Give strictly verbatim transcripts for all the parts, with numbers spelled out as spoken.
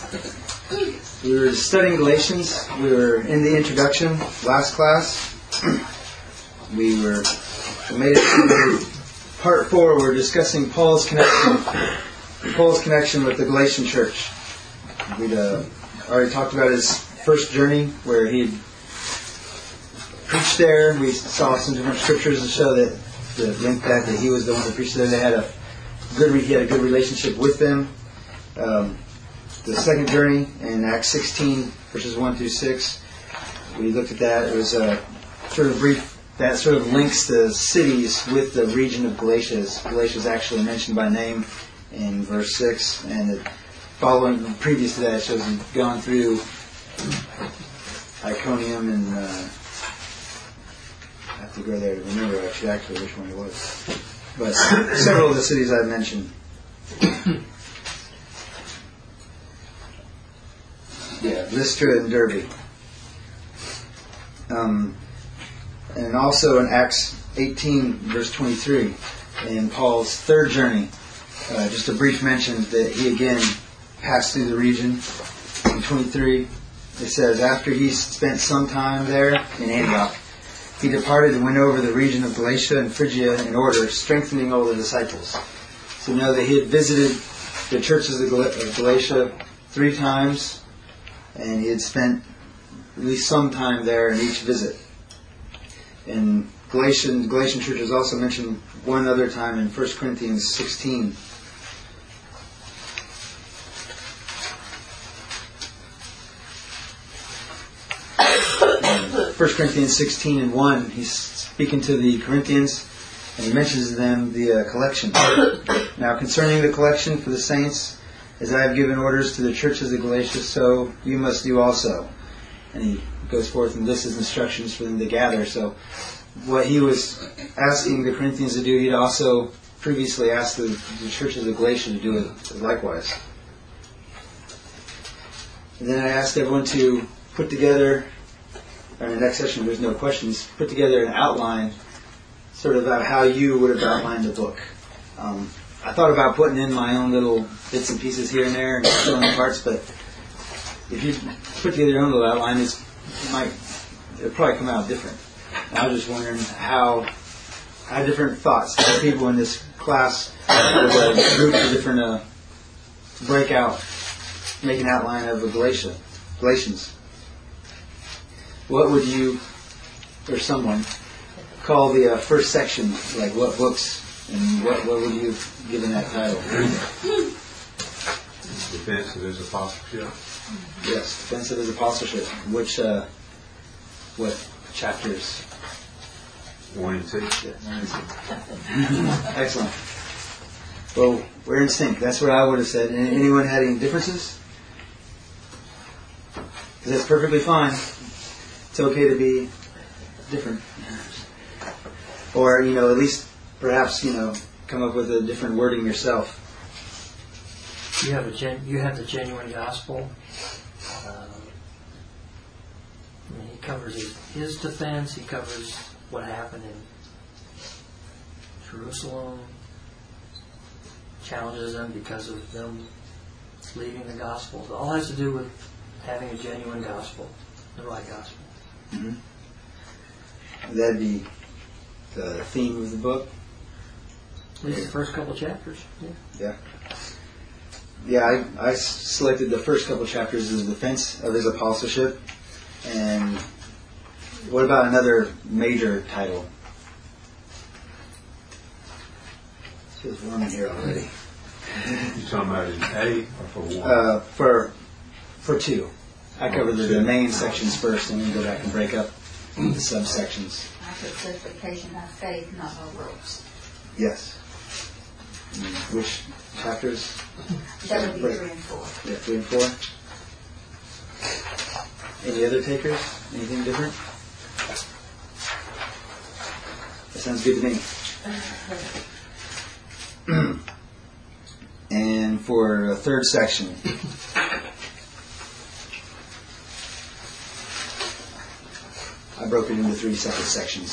We were studying Galatians. We were in the introduction last class. We were we made it to part four. We're discussing Paul's connection, Paul's connection with the Galatian church. We'd uh, already talked about his first journey, where he preached there. We saw some different scriptures to show that the link back that he was the one that preached there. They had a good, he had a good relationship with them. Um, the second journey in Acts sixteen, verses one through six, we looked at that. It was a sort of brief, that sort of links the cities with the region of Galatia. Galatia is actually mentioned by name in verse six, and the following, previous to that, it shows he'd gone through Iconium and uh, I have to go there to remember actually, actually which one it was. But several of the cities I've mentioned. Yeah, Lystra and Derbe. Um, and also in Acts eighteen, verse twenty-three, in Paul's third journey, uh, just a brief mention that he again passed through the region. In twenty-three, it says, after he spent some time there in Antioch, he departed and went over the region of Galatia and Phrygia in order, strengthening all the disciples. So know that he had visited the churches of Galatia three times, and he had spent at least some time there in each visit. And Galatian, Galatian church is also mentioned one other time in First Corinthians sixteen. First Corinthians sixteen and one, he's speaking to the Corinthians, and he mentions to them the uh, collection. Now, concerning the collection for the saints, as I have given orders to the churches of Galatia, so you must do also. And he goes forth and lists his instructions for them to gather. So what he was asking the Corinthians to do, he'd also previously asked the, the churches of Galatia to do it likewise. And then I asked everyone to put together, in the next session there's no questions, put together an outline sort of about how you would have outlined the book. Um, I thought about putting in my own little bits and pieces here and there and filling in parts, but if you put together your own little outline, it's, it might it'll probably come out different. And I was just wondering how how different thoughts the people in this class would group of different uh, break out, make an outline of the Galatia, Galatians. What would you or someone call the uh, first section? Like what books? And what, what would you have given that title? Defense of his apostleship. Yes, Defense of his apostleship. Which, uh, what chapters? One and two. Yeah, one and two. Excellent. Well, we're in sync. That's what I would have said. And anyone had any differences? Because that's perfectly fine. It's okay to be different. Or, you know, at least perhaps, you know, come up with a different wording yourself. You have a gen- you have the genuine gospel. Uh, I mean, he covers his, his defense. He covers what happened in Jerusalem. Challenges them because of them leaving the gospel. It all has to do with having a genuine gospel, the right gospel. Mm-hmm. That'd be the theme of the book. At least the first couple chapters. Yeah. Yeah. Yeah, I, I selected the first couple chapters as defense of his apostleship. And what about another major title? There's one in here already. You talking about in A or for one? Uh, for for two. I covered the, the main sections first, and then go back and break up the subsections. I put justification by faith, not by works. Yes. And which chapters? That would be three and four. Yeah, three and four. Any other takers? Anything different? That sounds good to me. And for a third section, I broke it into three separate sections.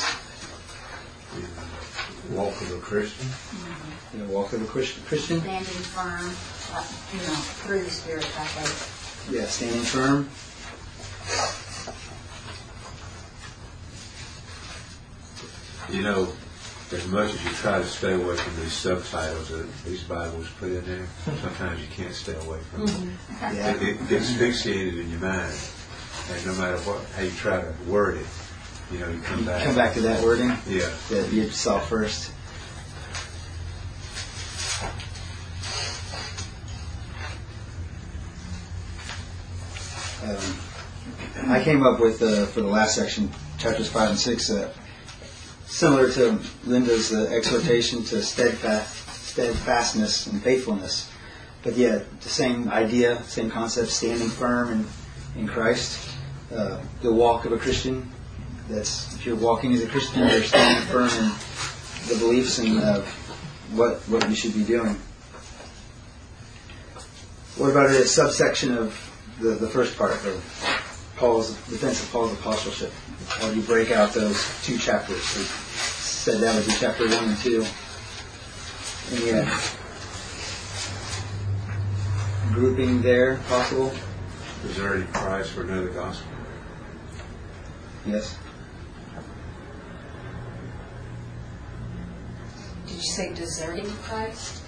Walk of a Christian. You know, walk of a Christian. Standing firm, uh, you know, through the Spirit by faith. Yeah, standing firm. You know, as much as you try to stay away from these subtitles that these Bibles put in there, sometimes you can't stay away from them. Yeah. It, it gets fixated in your mind. And no matter what, how you try to word it, you know, you come back. Come back to that wording Yeah. that you saw first. Um, I came up with, uh, for the last section, chapters five and six, uh, similar to Linda's uh, exhortation to steadfast, steadfastness and faithfulness. But yeah, the same idea, same concept, standing firm in, in Christ. Uh, the walk of a Christian. That's, if you're walking as a Christian, you're standing firm in the beliefs and uh, what what you should be doing. What about a subsection of the, the first part of Paul's defense of Paul's apostleship? How do you break out those two chapters? We said that would be chapter one and two. Any uh, grouping there possible? Deserting Christ for another gospel. Yes. Did you say deserting Christ?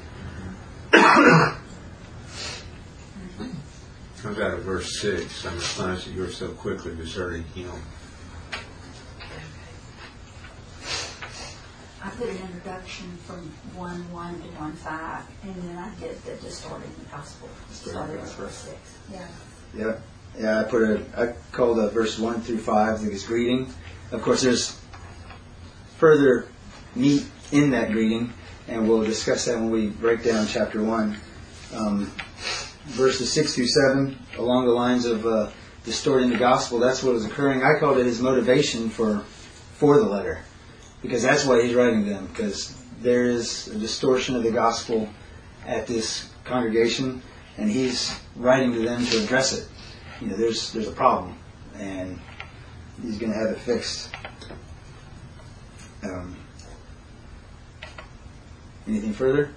Comes out of verse six. I'm astonished that you are so quickly deserting him. I put an introduction from one one to one five, and then I did the distorting the gospel. Started at verse six. Yeah. Yeah. Yeah, I put a, I called a verse one through five, the greeting. Of course, there's further meat in that greeting, and we'll discuss that when we break down chapter one. Um, verses six through seven, along the lines of uh, distorting the gospel, that's what is occurring. I called it his motivation for for the letter, because that's why he's writing them, because there is a distortion of the gospel at this congregation, and he's writing to them to address it. You know, there's there's a problem, and he's going to have it fixed. Um, anything further?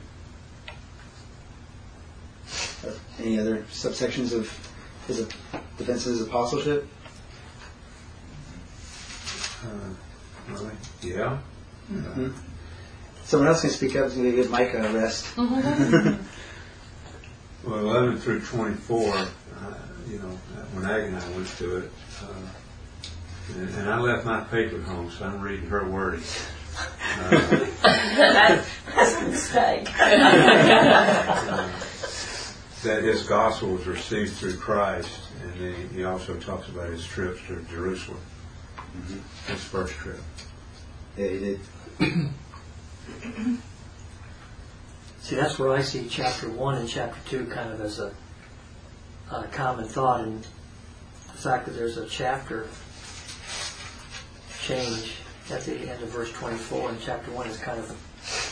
Uh, any other subsections of his defense of his apostleship? Uh, really? Yeah. Mm-hmm. Someone else can speak up so we give Micah a rest. Well, eleven through twenty-four, uh, you know, when Aggie and I went to it, uh, and, and I left my paper at home, so I'm reading her wording. Uh, That's a mistake. uh, that his gospel was received through Christ, and then he also talks about his trips to Jerusalem, Mm-hmm. his first trip. Yeah, he did. See, that's where I see chapter one and chapter two kind of as a, a common thought, and the fact that there's a chapter change at the end of verse twenty-four, and chapter one is kind of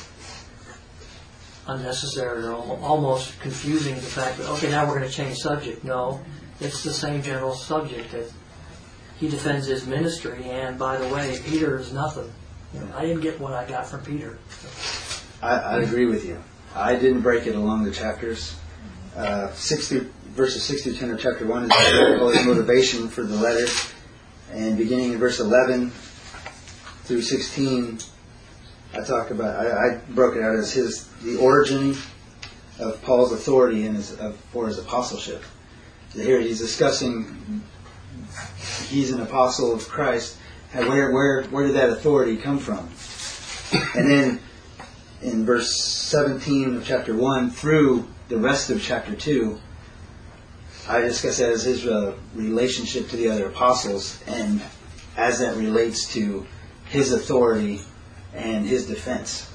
unnecessary or al- almost confusing, the fact that, okay, now we're going to change subject. No, it's the same general subject that he defends his ministry, and by the way, Peter is nothing. You know, I didn't get what I got from Peter. I, I agree with you. I didn't break it along the chapters. Uh, six through, verses six through ten of chapter one is Paul's motivation for the letter, and beginning in verse eleven through sixteen, I talk about. I, I broke it out as his the origin of Paul's authority and his, of, for his apostleship. So here he's discussing he's an apostle of Christ. And where where where did that authority come from? And then in verse seventeen of chapter one through the rest of chapter two, I discuss that as his uh, relationship to the other apostles, and as that relates to his authority and his defense.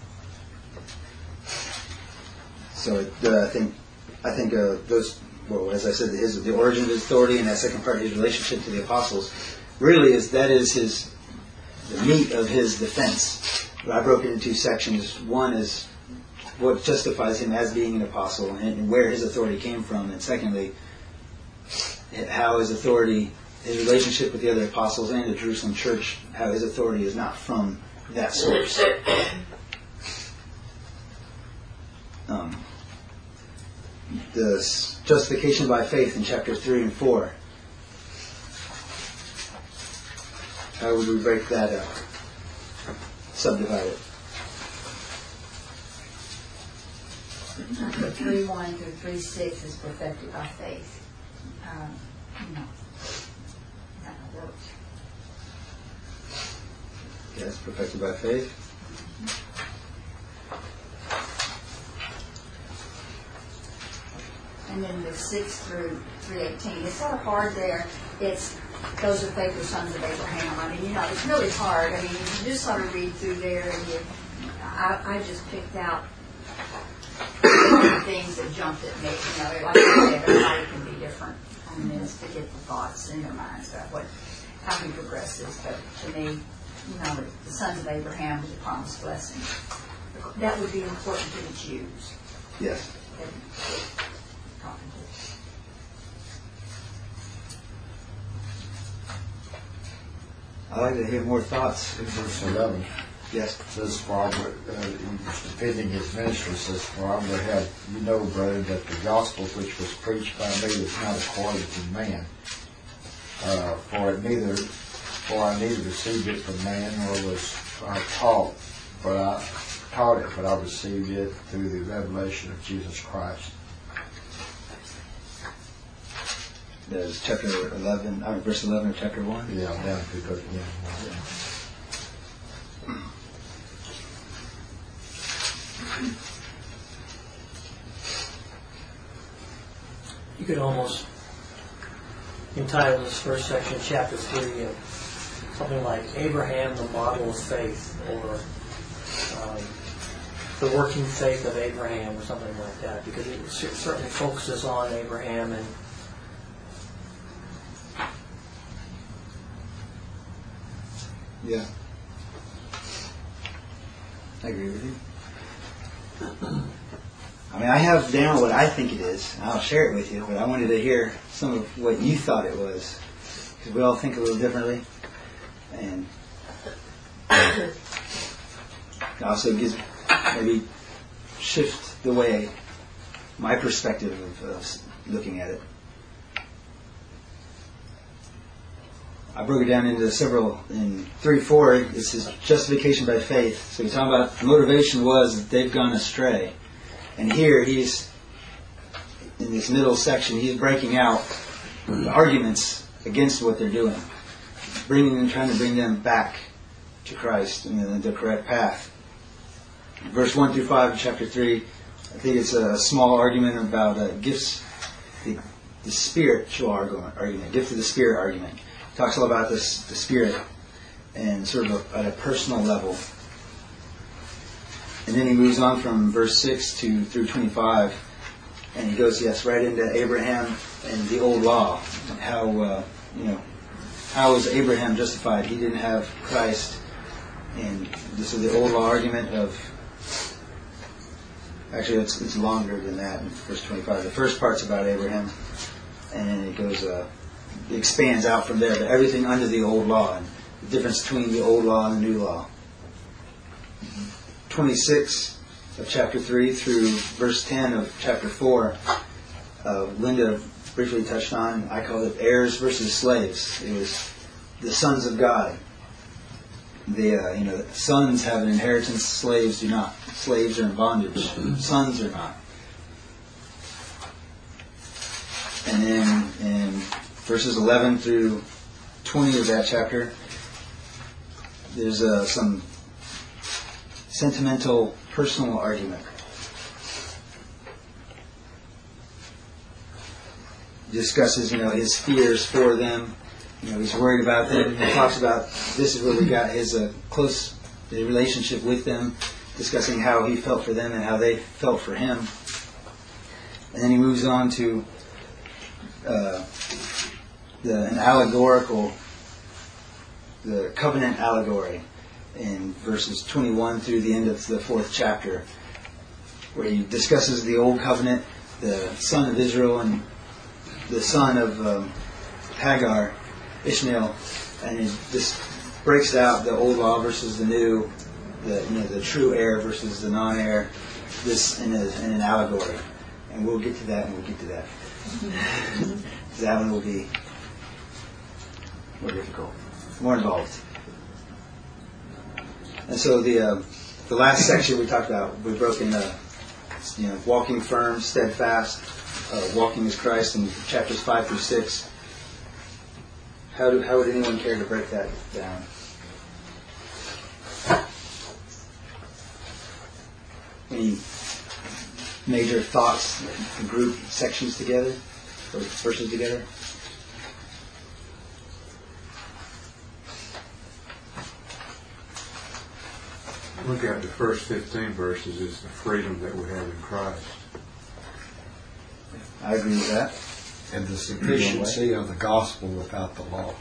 So uh, I think I think uh, those, well, as I said, his, the origin of his authority and that second part, his relationship to the apostles, really is that is his the meat of his defense. But I broke it into two sections. One is what justifies him as being an apostle and where his authority came from, and secondly, how his authority, his relationship with the other apostles and the Jerusalem church, how his authority is not from that source. Um, the s- justification by faith in chapter three and four. How would we break that up? Subdivide it. three one through three six is perfected by faith. Um, you know, that works. Yes, perfected by faith. And then the six through three eighteen, it's sort of hard there. It's those are faithful sons of Abraham. I mean, you know, it's really hard. I mean, you just sort of read through there, and you, I, I just picked out things that jumped at me. You know, like I said, everybody can be different on this to get the thoughts in their minds about what how he progresses. But to me, you know, the sons of Abraham was a promised blessing. That would be important to the Jews. Yes. I'd like to hear more thoughts. In verse eleven, Yes. it says, for I would, uh, he's defending his ministry, says, for I would have you know, brother, that the gospel which was preached by me is not according to man. Uh, for it neither, for I neither received it from man, nor was I taught, but I taught it, but I received it through the revelation of Jesus Christ. There's chapter eleven, uh, verse eleven of chapter one. Yeah, down to the, yeah. You could almost entitle this first section, chapter three, of something like Abraham, the model of faith, or um, the working faith of Abraham, or something like that, because it certainly focuses on Abraham and Yeah. I agree with you. I mean, I have down what I think it is. I'll share it with you, but I wanted to hear some of what you thought it was, because we all think a little differently, and it also gives maybe shift the way my perspective of uh, looking at it. I broke it down into several. In three four, this is justification by faith. So he's talking about the motivation was that they've gone astray. And here he's, in this middle section, he's breaking out the arguments against what they're doing. Bringing them, trying to bring them back to Christ and the, the correct path. Verse one through five of chapter three, I think it's a small argument about uh, gifts, the, the spiritual argument, gift of the Spirit argument. Talks all about this, the Spirit, and sort of a, at a personal level. And then he moves on from verse six to through twenty-five, and he goes, yes, right into Abraham and the old law. How uh, you know how was Abraham justified? He didn't have Christ, and this is the old law argument of. Actually, it's, it's longer than that in verse twenty-five. The first part's about Abraham, and then it goes. Uh, It expands out from there, but everything under the old law and the difference between the old law and the new law. twenty-six of chapter three through verse ten of chapter four, uh, Linda briefly touched on. I called it heirs versus slaves. It was the sons of God. The uh, you know sons have an inheritance, slaves do not. Slaves are in bondage. Sons are not. And then in verses eleven through twenty of that chapter, there's uh, some sentimental, personal argument. He discusses, you know, his fears for them. You know, he's worried about them. He talks about this is where we got his uh, close relationship with them, discussing how he felt for them and how they felt for him. And then he moves on to uh, the, an allegorical, the covenant allegory in verses twenty-one through the end of the fourth chapter, where he discusses the old covenant, the son of Israel and the son of um, Hagar, Ishmael, and he just breaks out the old law versus the new, the you know the true heir versus the non-heir, this in, a, in an allegory. And we'll get to that, and we'll get to that. That one will be more difficult, more involved. And so the uh, the last section we talked about, we broke into, you know, walking firm, steadfast, uh, walking as Christ in chapters five through six. How do how would anyone care to break that down? Any major thoughts, group sections together, or verses together? Look at the first fifteen verses is the freedom that we have in Christ. I agree with that. And the sufficiency of the gospel without the law.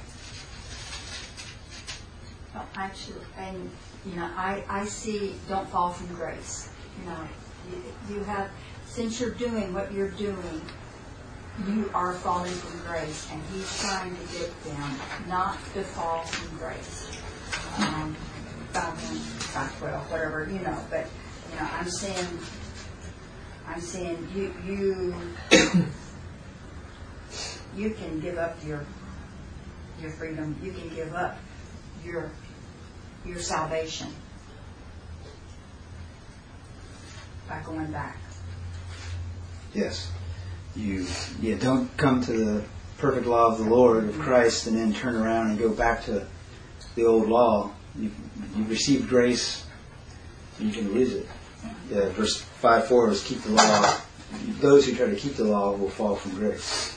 Well, actually, and you know, I, I see don't fall from grace. You know, you, you have, since you're doing what you're doing, you are falling from grace, and he's trying to get them not to fall from grace. Um, about him, about well, whatever, you know. But you know, I'm saying, I'm saying you you you can give up your your freedom. You can give up your your salvation by going back. Yes. You you don't come to the perfect law of the Lord, of Christ, and then turn around and go back to the old law. You, you received grace, you can lose it. Yeah, verse five four is keep the law. Those who try to keep the law will fall from grace.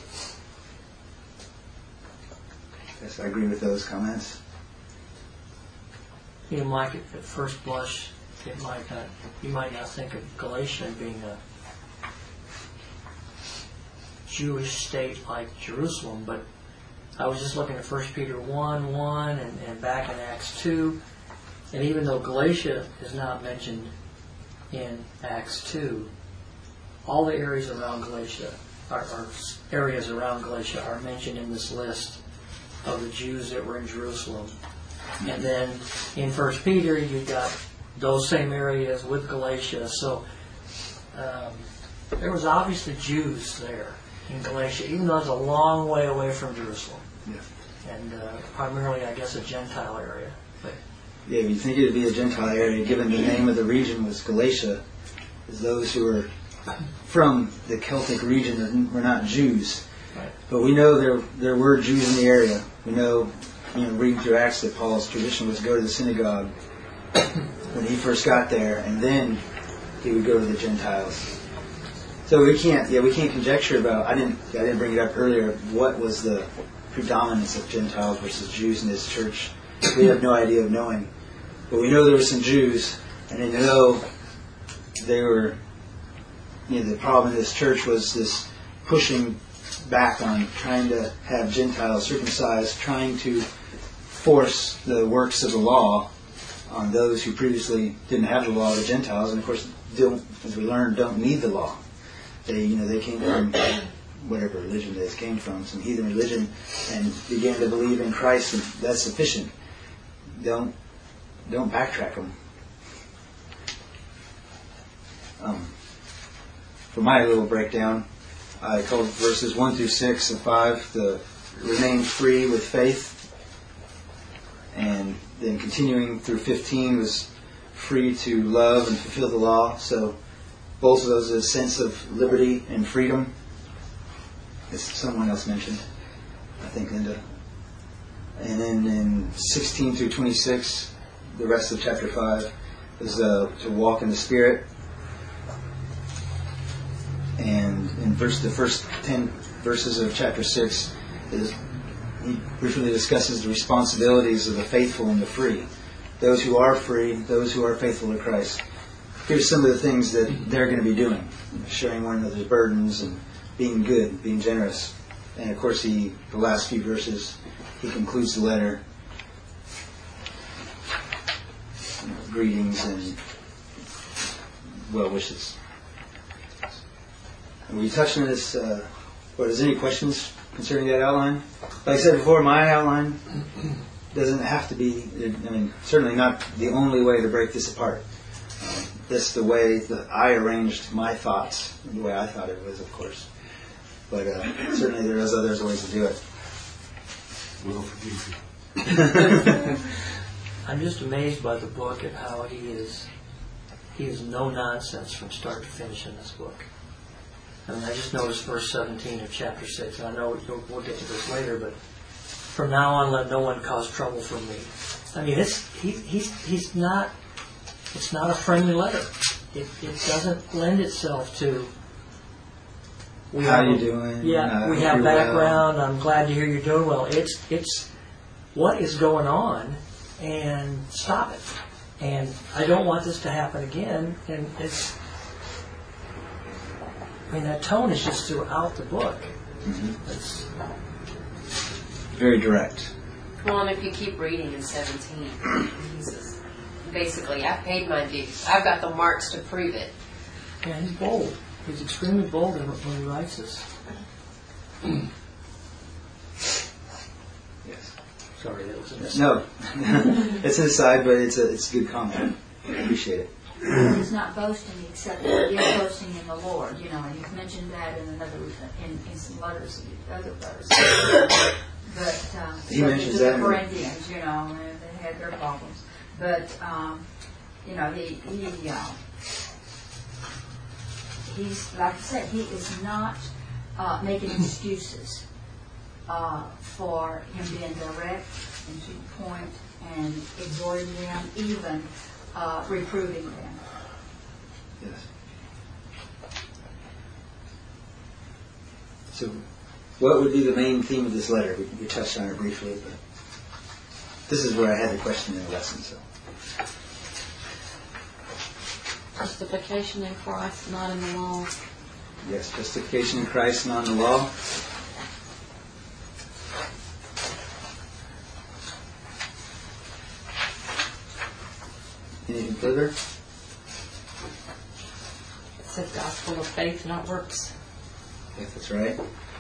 Yes, I agree with those comments. You know, Mike, at first blush, it might not, you might not think of Galatia being a Jewish state like Jerusalem, but I was just looking at First Peter one one and, and back in Acts two, and even though Galatia is not mentioned in Acts two, all the areas around Galatia, are, are areas around Galatia are mentioned in this list of the Jews that were in Jerusalem. And then in First Peter, you've got those same areas with Galatia. So um, there was obviously Jews there in Galatia, even though it's a long way away from Jerusalem. Yeah. And uh, primarily, I guess, a Gentile area. But Yeah, if you think it would be a Gentile area, given the name of the region was Galatia, is those who were from the Celtic region were not Jews. right. But we know there there were Jews in the area. We know, you know, reading through Acts that Paul's tradition was go to the synagogue when he first got there, and then he would go to the Gentiles. So we can't, yeah, we can't conjecture about. I didn't, I didn't bring it up earlier. What was the predominance of Gentiles versus Jews in this church? We have no idea of knowing, but we know there were some Jews, and we know they were. You know, the problem in this church was this pushing back on trying to have Gentiles circumcised, trying to force the works of the law on those who previously didn't have the law, the Gentiles, and of course, don't, as we learned, don't need the law. They, you know, they came from whatever religion they came from, some heathen religion, and began to believe in Christ, and that's sufficient. Don't, don't backtrack them. Um, for my little breakdown, I called verses one through six of five the remain free with faith, and then continuing through fifteen was free to love and fulfill the law. So both of those are a sense of liberty and freedom, as someone else mentioned, I think Linda. And then in sixteen through twenty-six, the rest of chapter five is uh, to walk in the Spirit. And in verse, the first ten verses of chapter six, is he briefly discusses the responsibilities of the faithful and the free. Those who are free, those who are faithful to Christ. Here's some of the things that they're going to be doing: sharing one another's burdens and being good, being generous. And of course, he the last few verses, he concludes the letter. You know, greetings and well wishes. We touched on this. Uh, what is any questions concerning that outline? Like I said before, my outline doesn't have to be. I mean, certainly not the only way to break this apart. Uh, this the way that I arranged my thoughts, the way I thought it was, of course. But uh, certainly there is others ways to do it. We'll forgive you. I'm just amazed by the book and how he is, he is no nonsense from start to finish in this book. I mean, I just noticed verse seventeen of chapter six, and I know we'll, we'll get to this later, but from now on, let no one cause trouble for me. I mean, it's he, he's he's not. It's not a friendly letter. It, it doesn't lend itself to. We How have, you doing? Yeah, Uh, we have you're well. background. I'm glad to hear you're doing well. It's it's what is going on, and stop it. And I don't want this to happen again. And it's. I mean, that tone is just throughout the book. Mm-hmm. It's Very direct. Well, and if you keep reading in seventeen, he says, basically, I've paid my dues. I've got the marks to prove it. yeah, he's bold. He's extremely bold in- when he writes this. Yes. Sorry, that was a mistake. No, it's an aside, but it's a it's a good comment. I appreciate it. He's not boasting except that he is boasting in the Lord, you know, and you've mentioned that in another, in, in some letters, other letters. But, um, He so mentions to that the in- Corinthians, you know, and they had their problems. But, um, you know, he, he, uh, he's, like I said, he is not, uh, making excuses, uh, for him being direct and to the point and exhorting them, even, uh, reproving them. Yes. So, what would be the main theme of this letter? We, we touched on it briefly, but this is where I had the question in the lesson. So, Justification in Christ, not in the law. yes, justification in Christ, not in the law. Anything further? It's a gospel of faith, not works. If that's right.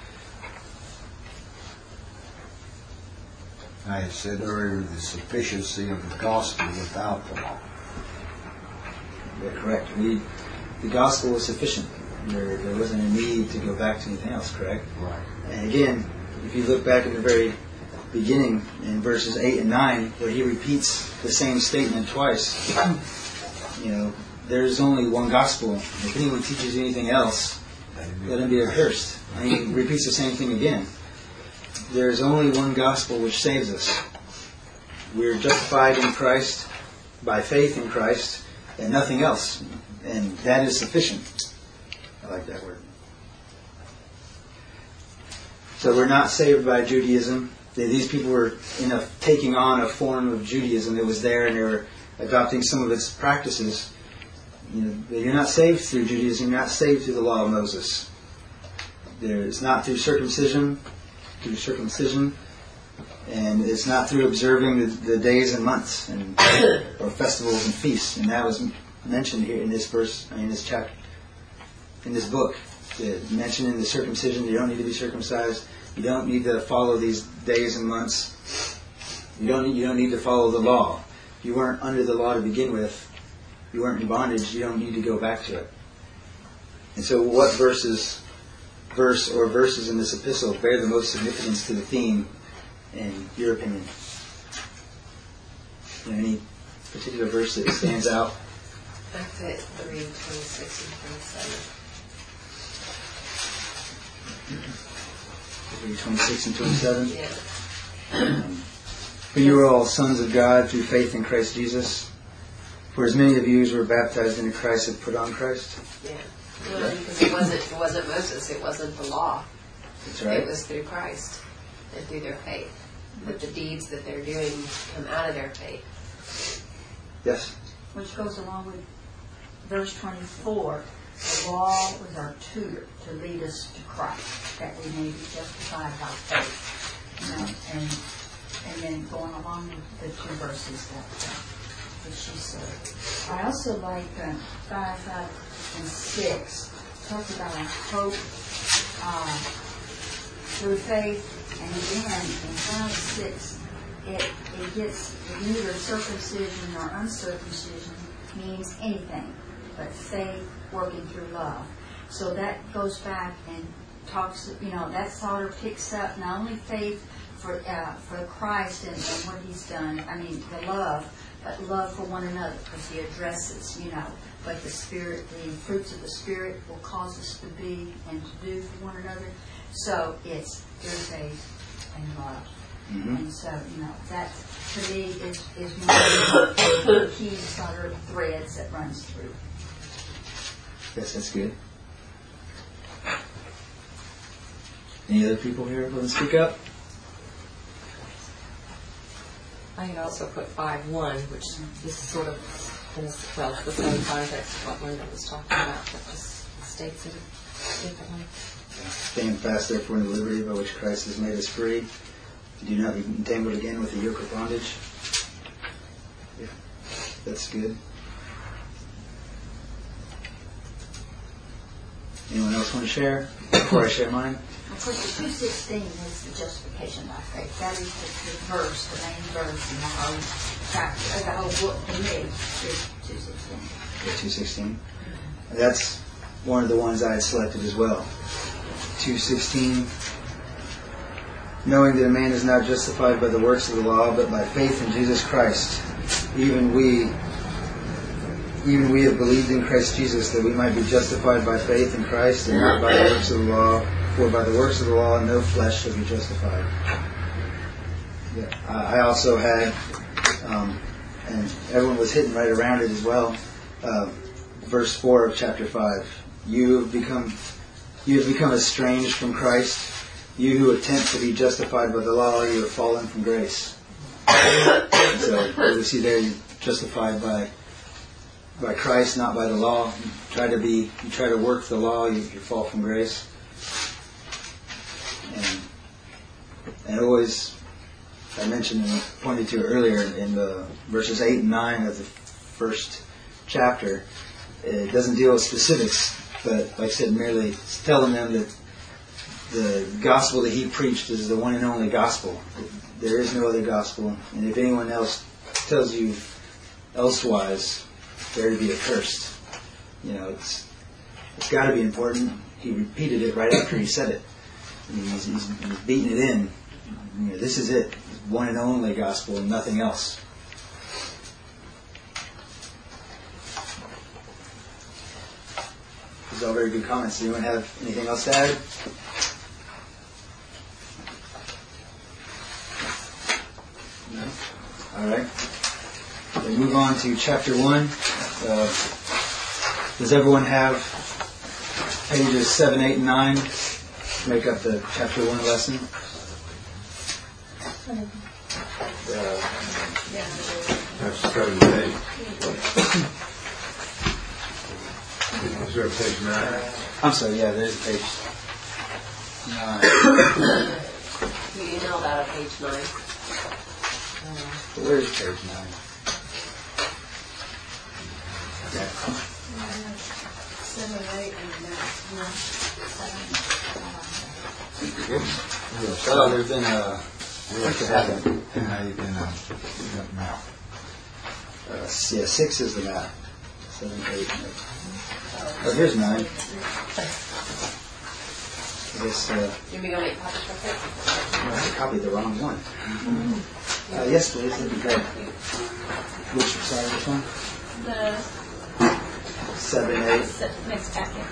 I had said earlier the sufficiency of the gospel without the law. Yeah, correct. We, the gospel was sufficient. There, there wasn't a need to go back to anything else, correct? Right. And again, if you look back in the very beginning in verses eight and nine, where he repeats the same statement twice, you know, there's only one gospel. If anyone teaches you anything else, let him be accursed. And he repeats the same thing again. There's only one gospel which saves us. We're justified in Christ by faith in Christ and nothing else. And that is sufficient. I like that word. So we're not saved by Judaism. These people were in a, taking on a form of Judaism that was there, and they were adopting some of its practices. You know, you're not saved through Judaism. You're not saved through the law of Moses. It's not through circumcision, through circumcision, and it's not through observing the, the days and months and or festivals and feasts. And that was mentioned here in this verse, in this chapter, in this book. The mention in the circumcision, you don't need to be circumcised. You don't need to follow these days and months. You don't need, you don't need to follow the law. If you weren't under the law to begin with, you weren't in bondage, you don't need to go back to it. And so what verses, verse or verses in this epistle bear the most significance to the theme, in your opinion? You know, any particular verse that stands out? That's it, three, twenty-six, and twenty-seven. twenty-six and twenty-seven. Yeah. For you are all sons of God through faith in Christ Jesus. For as many of you as were baptized into Christ have put on Christ. Yeah. Well, because it wasn't, it wasn't Moses, it wasn't the law. That's right. It was through Christ and through their faith. But the deeds that they're doing come out of their faith. Yes. Which goes along with verse twenty-four. The law was our tutor to lead us to Christ, that we may be justified by faith. You know, and and then going along with the two verses that, uh, that she said. I also like uh, five, five, and six. Talk about our hope uh, through faith, and again in five, six, it it gets neither circumcision nor uncircumcision means anything. but faith working through love. So that goes back and talks, you know, that sort of picks up not only faith for uh, for Christ and, and what He's done, I mean, the love, but love for one another, because He addresses, you know, but the Spirit, the fruits of the Spirit will cause us to be and to do for one another. So it's through faith and love. Mm-hmm. And so, you know, that to me is, is one of the key sort of threads that runs through. Yes, that's good. Any other people here want to speak up? I had also put five one, which is sort of, in the, well, the same context of what Linda was talking about, but just states it differently. Stand fast, therefore, in the liberty by which Christ has made us free. Do not be entangled again with the yoke of bondage. Yeah, that's good. Anyone else want to share before I share mine? Of course, the two sixteen is the justification by faith. That is the, the verse, the main verse in the whole chapter, uh, the whole book to me is two sixteen. The two sixteen. That's one of the ones I had selected as well. two sixteen. Knowing that a man is not justified by the works of the law, but by faith in Jesus Christ, even we, even we have believed in Christ Jesus, that we might be justified by faith in Christ, and not by the works of the law. For by the works of the law, no flesh shall be justified. Yeah. I also had, um, and everyone was hitting right around it as well. Uh, verse four of chapter five: You have become, you have become estranged from Christ. You who attempt to be justified by the law, you have fallen from grace. So, as we see there, you're justified by by Christ, not by the law. You try to be, you try to work the law, you, you fall from grace. And, and always, I mentioned and pointed to earlier in the verses eight and nine of the first chapter, it doesn't deal with specifics, but like I said, merely it's telling them that the gospel that he preached is the one and only gospel. There is no other gospel, and if anyone else tells you elsewise, they're to be accursed. You know, it's it's got to be important. He repeated it right after he said it. He's, he's, he's beating it in. You know, this is it, one and only gospel, and nothing else. These are all very good comments. Does anyone have anything else to add? No? All right. We'll move on to chapter one. Uh, does everyone have pages seven, eight, and nine to make up the chapter one lesson? Uh, That's seven and eight. Is there a page nine? I'm sorry, yeah, there's page nine. You emailed out a page nine. Where's page nine? Yeah. Seven, eight, and nine. Oh, there's been a... Seven, and eight, and uh, now. Uh, yeah, six is the map. Seven, eight, and eight. Oh, here's nine. I guess uh, You want me to go make copies real quick? I copied the wrong one. Uh, yes, please. That'd be great. Which, sorry, which one? The Seven, eight. next packet.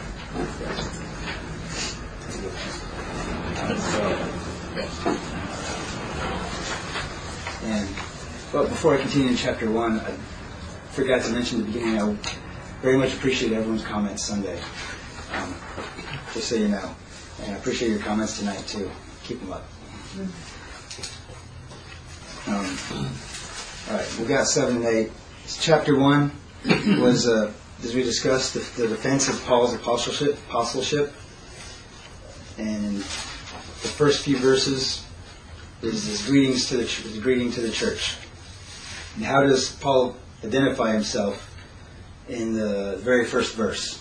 And well, before I continue in chapter one, I forgot to mention at the beginning, I very much appreciate everyone's comments Sunday. Um, just so you know. And I appreciate your comments tonight, too. Keep them up. Um, all right, we got seven and eight. Chapter one was, uh, as we discussed, the, the defense of Paul's apostleship. apostleship. And the first few verses is his greetings to the his greeting to the church. And how does Paul identify himself in the very first verse?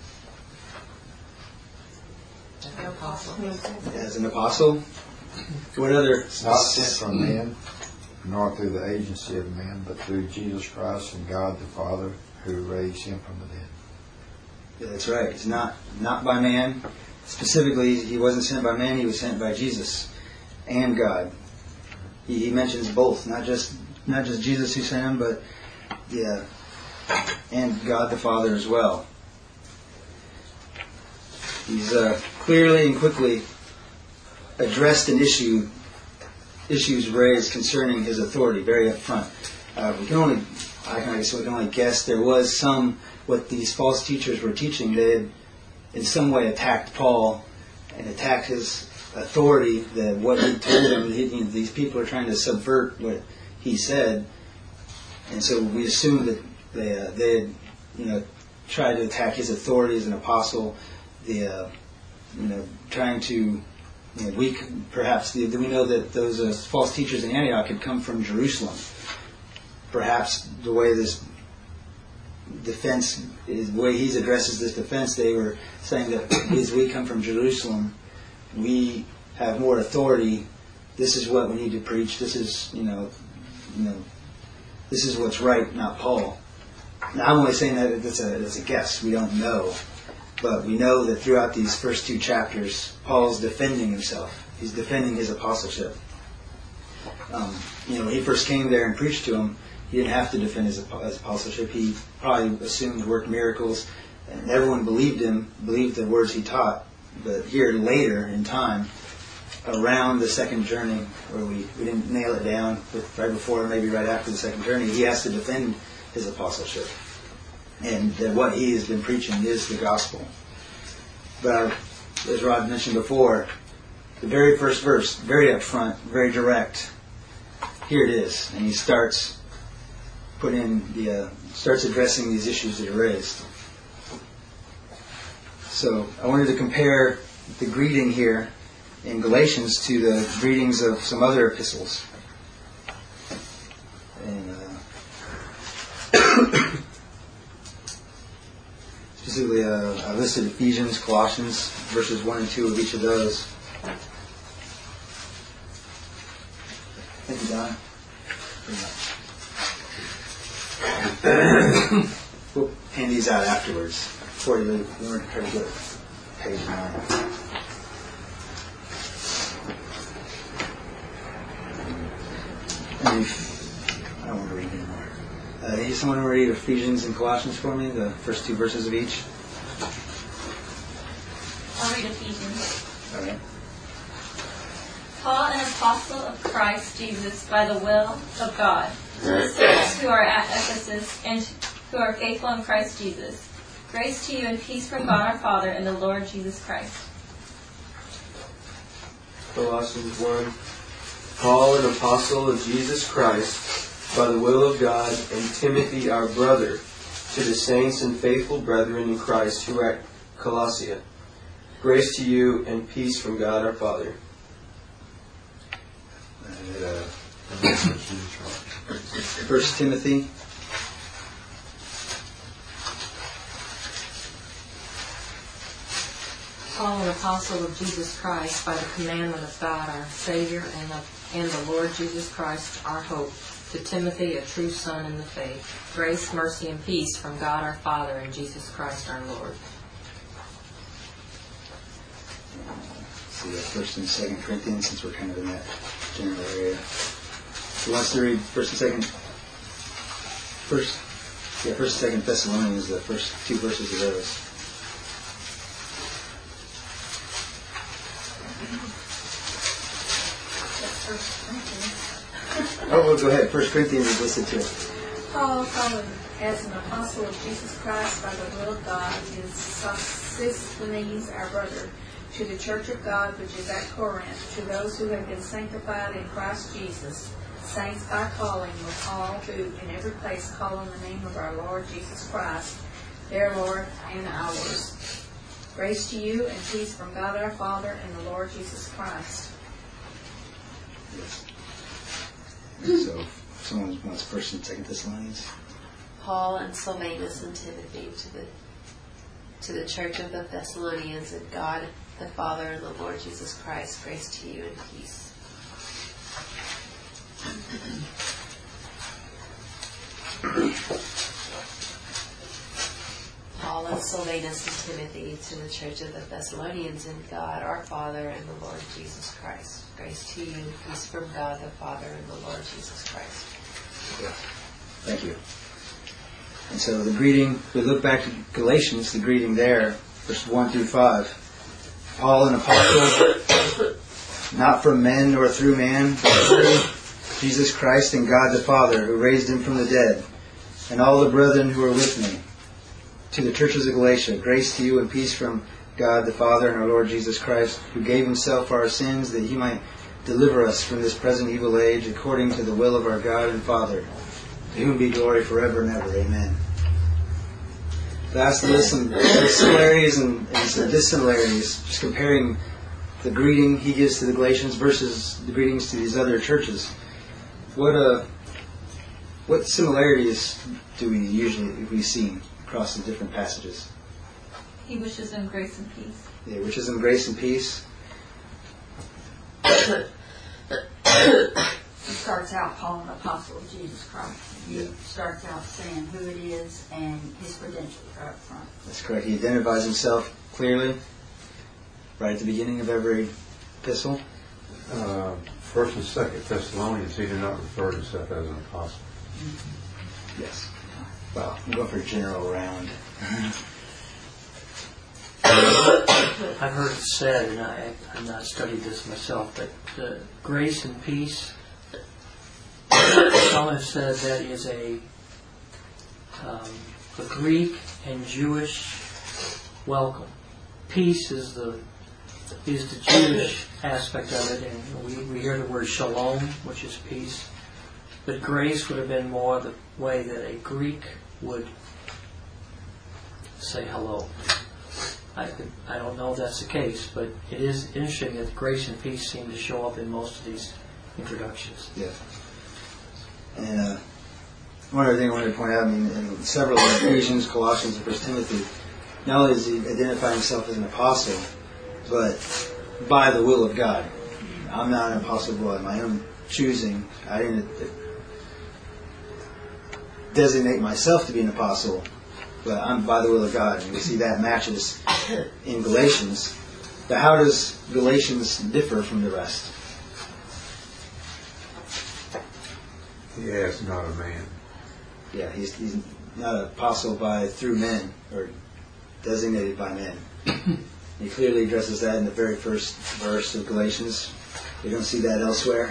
An apostle. As an apostle? What other? Not sent from men, nor through the agency of men, but through Jesus Christ and God the Father, who raised him from the dead. Yeah, that's right. It's not not by man. Specifically, he wasn't sent by man. He was sent by Jesus and God. He, he mentions both, not just not just Jesus who sent him, but yeah, and God the Father as well. He's uh, clearly and quickly addressed an issue, issues raised concerning his authority, very upfront. Uh, we can only, I can, I guess we can only guess there was some, what these false teachers were teaching, they had in some way attacked Paul and attacked his authority, that what he told them, he, you know, these people are trying to subvert what he said. And so we assume that they, uh, they had, you know, tried to attack his authority as an apostle, the, uh, you know, trying to, you know, we perhaps, the, we know that those uh, false teachers in Antioch had come from Jerusalem. Perhaps the way this defense, is the way he addresses this defense, they were saying that as we come from Jerusalem, we have more authority. This is what we need to preach. This is, you know, you know, this is what's right, not Paul. Now, I'm only saying that as a, as a guess. We don't know. But we know that throughout these first two chapters, Paul's defending himself. He's defending his apostleship. Um, you know, when he first came there and preached to him, he didn't have to defend his, his apostleship. He probably assumed worked miracles, and everyone believed him, believed the words he taught. But here later in time, around the second journey, where we, we didn't nail it down, but right before, maybe right after the second journey, he has to defend his apostleship. And that what he has been preaching is the gospel. But as Rod mentioned before, the very first verse, very upfront, very direct. Here it is, and he starts putting in the uh, starts addressing these issues that are raised. So I wanted to compare the greeting here in Galatians to the greetings of some other epistles. And uh, specifically, uh, I listed Ephesians, Colossians, verses one and two of each of those. Thank you, Don. We'll hand these out afterwards. Before you leave, we're going to try to get page nine. And if, I don't want to read anymore. Uh, hey, someone want to read Ephesians and Colossians for me, the first two verses of each? I'll read Ephesians. All right. Paul, an apostle of Christ Jesus, by the will of God, to the saints who are at Ephesus and who are faithful in Christ Jesus. Grace to you and peace from God our Father and the Lord Jesus Christ. Colossians one. Paul, an apostle of Jesus Christ, by the will of God, and Timothy, our brother, to the saints and faithful brethren in Christ who are at Colossia. Grace to you and peace from God our Father. Uh, First Timothy. Paul, an apostle of Jesus Christ, by the commandment of God our Savior and, of, and the Lord Jesus Christ our hope, to Timothy, a true son in the faith. Grace, mercy, and peace from God our Father and Jesus Christ our Lord. See that First and Second Corinthians, since we're kind of in that general area. Who wants to read First and Second? First, yeah, First and Second Thessalonians, the first two verses of those. Oh, well, go ahead. First Corinthians is listed too. Paul, Paul, as an apostle of Jesus Christ by the will of God, is Sosthenes, our brother, to the church of God which is at Corinth, to those who have been sanctified in Christ Jesus, saints by calling, with all who in every place call on the name of our Lord Jesus Christ, their Lord and ours. Grace to you and peace from God our Father and the Lord Jesus Christ. Yes. So, if someone wants First and Second Thessalonians. Paul and Silvanus and Timothy to the to the church of the Thessalonians, and God the Father and the Lord Jesus Christ, grace to you and peace. Paul, Paul and Silvanus and Timothy to the church of the Thessalonians in God our Father and the Lord Jesus Christ. Grace to you, peace from God the Father and the Lord Jesus Christ. Yeah. Thank you. And so the greeting, we look back to Galatians, the greeting there, verses one through five. Paul, an apostle, not from men nor through man, but through Jesus Christ and God the Father, who raised him from the dead, and all the brethren who are with me. To the churches of Galatia, grace to you and peace from God the Father and our Lord Jesus Christ, who gave himself for our sins, that he might deliver us from this present evil age, according to the will of our God and Father. To whom be glory forever and ever. Amen. Last list some similarities and, and some dissimilarities, just comparing the greeting he gives to the Galatians versus the greetings to these other churches. What uh, what similarities do we usually we see across the different passages? He wishes them grace and peace. Yeah, wishes them grace and peace. He starts out, Paul, an apostle of Jesus Christ. He Yeah. starts out saying who it is and his credentials are up front. That's correct. He identifies himself clearly right at the beginning of every epistle. Uh, First and Second Thessalonians, he did not refer to himself as an apostle. Yes. Well, I'm going for a general round. I've heard it said, and I, I've not studied this myself, but uh, grace and peace, some have said that is a, um, a Greek and Jewish welcome. Peace is the is the Jewish aspect of it, and we, we hear the word shalom, which is peace. But grace would have been more the way that a Greek would say hello. I, I don't know if that's the case, but it is interesting that grace and peace seem to show up in most of these introductions. Yeah. And uh, one other thing I wanted to point out, I mean, in several Ephesians, Colossians, and First Timothy, not only does he identify himself as an apostle, but by the will of God. I'm not an apostle by my own choosing. I didn't designate myself to be an apostle, but I'm by the will of God. And we see that matches in Galatians. But how does Galatians differ from the rest? He is not a man. Yeah, he's, he's not an apostle by through men or designated by men. He clearly addresses that in the very first verse of Galatians. We don't see that elsewhere.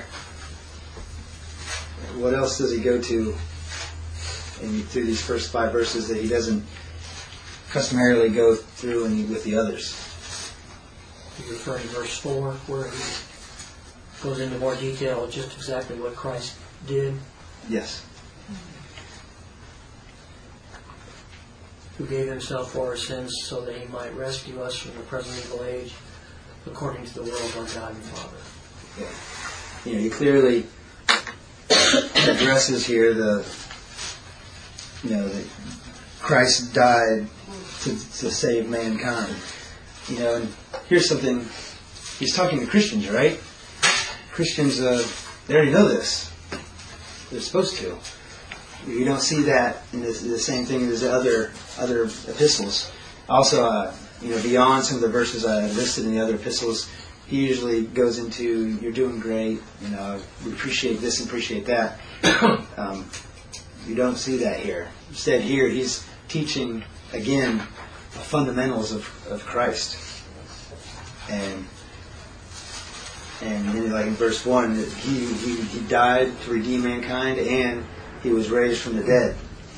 What else does he go to in through these first five verses that he doesn't customarily go through in, with the others? You're referring to verse four, where he goes into more detail of just exactly what Christ did. Yes. Who gave himself for our sins so that he might rescue us from the present evil age, according to the will of our God and Father. Yeah. You know, he clearly addresses here the, you know, that Christ died to, to save mankind. You know, and here's something, he's talking to Christians, right? Christians, uh, they already know this. They're supposed to. You don't see that in the, the same thing as the other other epistles. Also, uh, you know, beyond some of the verses I listed in the other epistles, he usually goes into, you're doing great, you know, we appreciate this and appreciate that. Um, you don't see that here. Instead, here he's teaching, again, the fundamentals of, of Christ. And and then, like in verse one, he, he, he died to redeem mankind, and he was raised from the dead.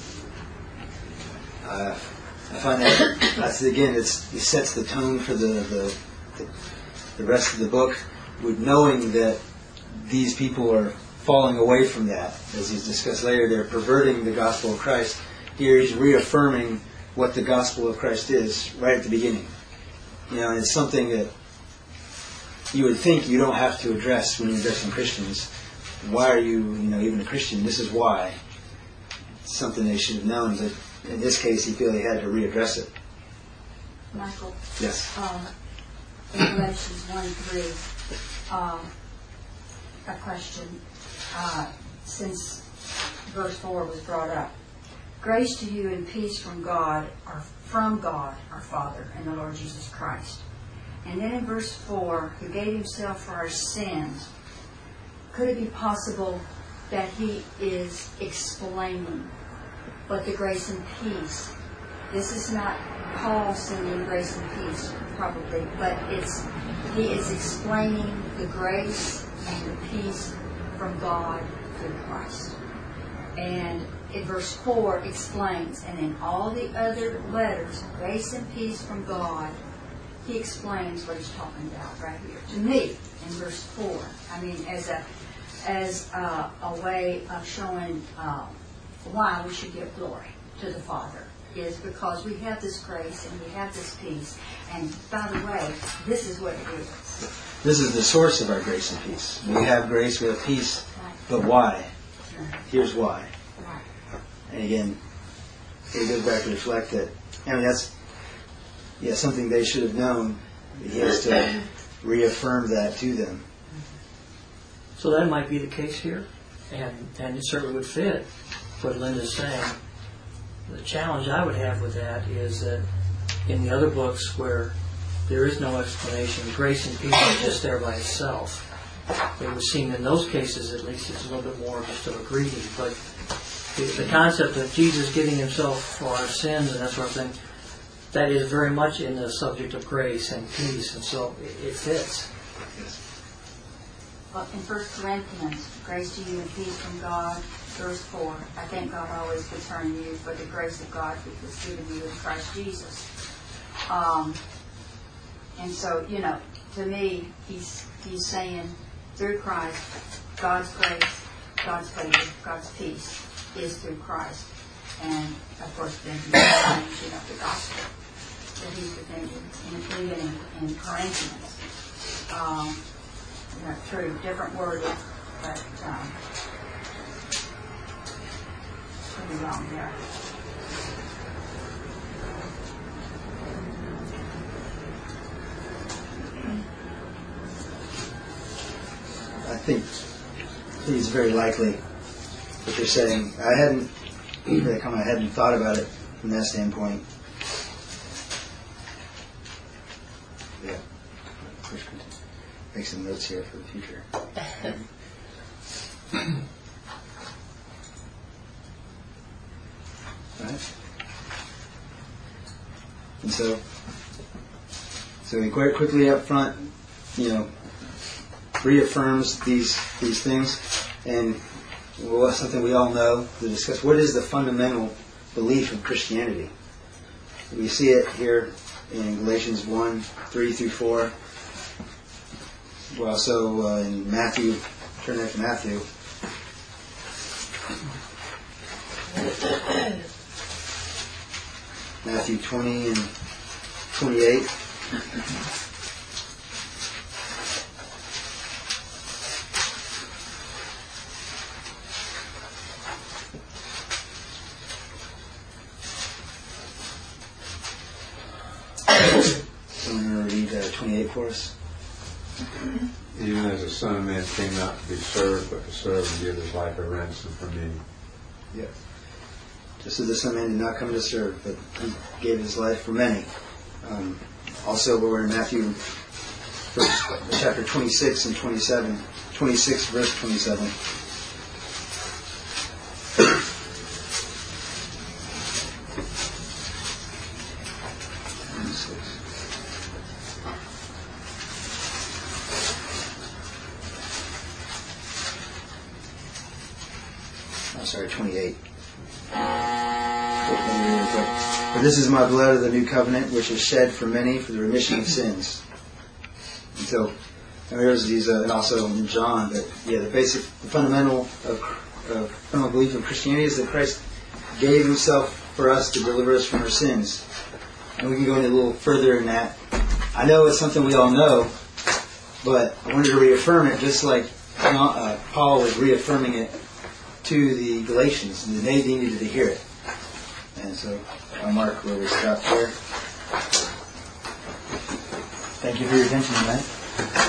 Uh, I find that that's again, it's, it sets the tone for the, the the the rest of the book, with knowing that these people are falling away from that. As he's discussed later, they're perverting the gospel of Christ. Here he's reaffirming what the gospel of Christ is right at the beginning. You know, and it's something that you would think you don't have to address when you're addressing Christians. Why are you, you know, even a Christian? This is why. It's something they should have known, but in this case, he felt he had to readdress it. Michael, Yes. um, in Galatians one three, um, a question, uh, since verse four was brought up. Grace to you and peace from God, or from God, our Father, and the Lord Jesus Christ. And then in verse four, who gave himself for our sins. Could it be possible that he is explaining what the grace and peace? This is not Paul sending grace and peace, probably, but it's he is explaining the grace and the peace from God through Christ. And in verse four explains, and in all the other letters, grace and peace from God, he explains what he's talking about right here. To me, in verse four, I mean, as a as a, a way of showing uh, why we should give glory to the Father, is because we have this grace and we have this peace. And by the way, this is what it is. This is the source of our grace and peace. We have grace, we have peace, Right. but why? Here's why. Right. And again, it goes back to reflect that, I mean, that's yeah, something they should have known. He has to reaffirm that to them. So that might be the case here, and, and it certainly would fit what Linda's saying. The challenge I would have with that is that in the other books where there is no explanation, grace and peace are just there by itself. It would seem in those cases, at least, it's a little bit more just of a greeting. But the, the concept of Jesus giving himself for our sins and that sort of thing, that is very much in the subject of grace and peace, and so it, it fits. Well, in First Corinthians, grace to you and peace from God, verse four, I thank God always concerning you for the grace of God which was given you in Christ Jesus. Um, and so, you know, to me, he's he's saying through Christ, God's grace, God's favor, God's peace is through Christ. And, of course, then he's changing up the gospel that he's defending, including in, in Corinthians. Um, you know, true, different wording, but um, could be wrong there. I think it's very likely what you're saying. I hadn't, I hadn't thought about it from that standpoint. Yeah. Make some notes here for the future. Right? And so, so he quite quickly up front, you know, reaffirms these these things, and well, something we all know to discuss. What is the fundamental belief of Christianity? We see it here in Galatians one, three through four. Well, so uh, in Matthew, turn there to Matthew. Matthew twenty and twenty-eight. Someone want to read uh, twenty-eight for us? Even as the Son of Man came not to be served, but to serve and give his life a ransom for many. Yeah. Just as the Son of Man did not come to serve, but he gave his life for many. Um, also, we're in Matthew, verse, chapter twenty-six and twenty-seven. twenty-six, verse twenty-seven. Oh, sorry, twenty-eight. For this is my blood of the new covenant, which is shed for many for the remission of sins. And so, and there's these, uh, and also in John, but yeah, the basic, the fundamental of, of fundamental belief of Christianity is that Christ gave himself for us to deliver us from our sins. And we can go into a little further in that. I know it's something we all know, but I wanted to reaffirm it, just like uh, Paul was reaffirming it to the Galatians, and they needed to hear it. And so I'll mark where we stopped there. Thank you for your attention tonight.